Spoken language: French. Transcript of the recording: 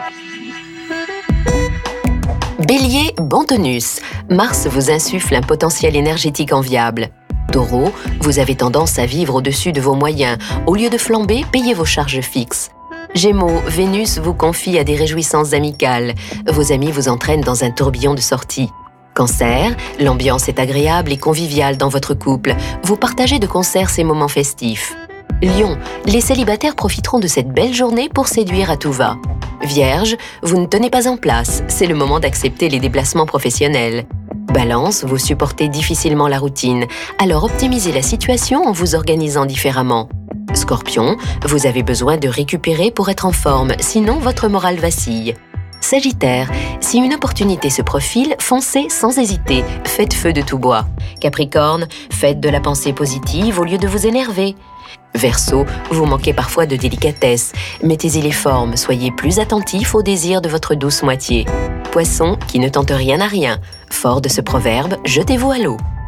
Bélier, bon tonus. Mars vous insuffle un potentiel énergétique enviable. Taureau, vous avez tendance à vivre au-dessus de vos moyens. Au lieu de flamber, payez vos charges fixes. Gémeaux, Vénus vous confie à des réjouissances amicales. Vos amis vous entraînent dans un tourbillon de sorties. Cancer, l'ambiance est agréable et conviviale dans votre couple. Vous partagez de concert ces moments festifs. Lion, les célibataires profiteront de cette belle journée pour séduire à tout va. Vierge, vous ne tenez pas en place, c'est le moment d'accepter les déplacements professionnels. Balance, vous supportez difficilement la routine, alors optimisez la situation en vous organisant différemment. Scorpion, vous avez besoin de récupérer pour être en forme, sinon votre morale vacille. Sagittaire, si une opportunité se profile, foncez sans hésiter, faites feu de tout bois. Capricorne, faites de la pensée positive au lieu de vous énerver. Verseau, vous manquez parfois de délicatesse, mettez-y les formes, soyez plus attentif aux désirs de votre douce moitié. Poisson, qui ne tente rien à rien, fort de ce proverbe, jetez-vous à l'eau.